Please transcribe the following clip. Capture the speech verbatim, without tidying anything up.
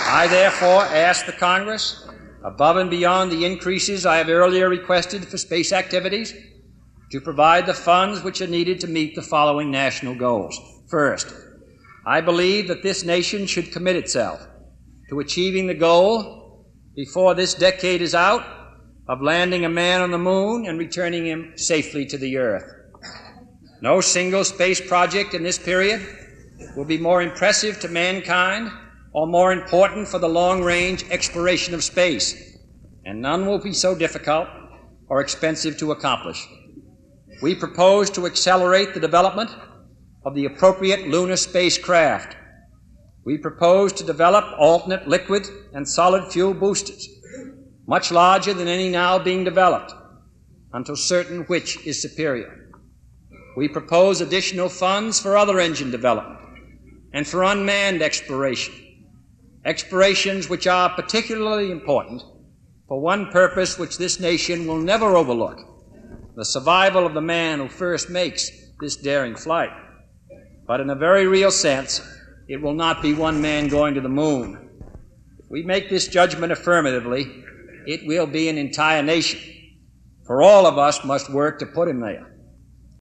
I therefore ask the Congress, above and beyond the increases I have earlier requested for space activities, to provide the funds which are needed to meet the following national goals. First, I believe that this nation should commit itself to achieving the goal, before this decade is out, of landing a man on the moon and returning him safely to the Earth. No single space project in this period will be more impressive to mankind or more important for the long-range exploration of space, and none will be so difficult or expensive to accomplish. We propose to accelerate the development of the appropriate lunar spacecraft. We propose to develop alternate liquid and solid fuel boosters, much larger than any now being developed, until certain which is superior. We propose additional funds for other engine development and for unmanned exploration, explorations which are particularly important for one purpose which this nation will never overlook: the survival of the man who first makes this daring flight. But in a very real sense, it will not be one man going to the moon. If we make this judgment affirmatively, it will be an entire nation, for all of us must work to put him there.